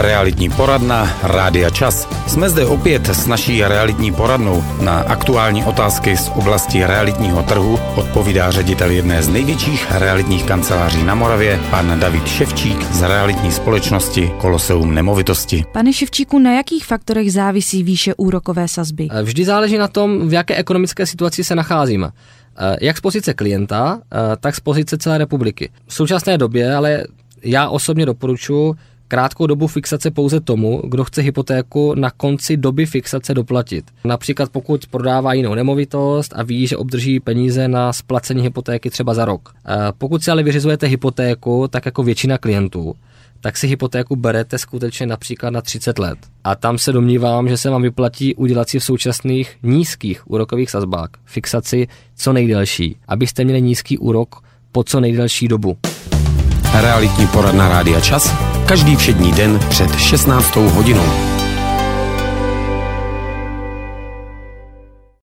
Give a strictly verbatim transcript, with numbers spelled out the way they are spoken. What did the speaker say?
Realitní poradna Rádia Čas. Jsme zde opět s naší realitní poradnou. Na aktuální otázky z oblasti realitního trhu odpovídá ředitel jedné z největších realitních kanceláří na Moravě, pan David Ševčík z realitní společnosti Koloseum nemovitosti. Pane Ševčíku, na jakých faktorech závisí výše úrokové sazby? Vždy záleží na tom, v jaké ekonomické situaci se nacházíme. Jak z pozice klienta, tak z pozice celé republiky. V současné době ale já osobně doporučuji krátkou dobu fixace pouze tomu, kdo chce hypotéku na konci doby fixace doplatit. Například pokud prodává jinou nemovitost a ví, že obdrží peníze na splacení hypotéky třeba za rok. Pokud si ale vyřizujete hypotéku, tak jako většina klientů, tak si hypotéku berete skutečně například na třicet let. A tam se domnívám, že se vám vyplatí udělat si v současných nízkých úrokových sazbách fixaci co nejdelší, abyste měli nízký úrok po co nejdelší dobu. Realitní poradna Rádia Čas každý všední den před šestnáctou hodinou.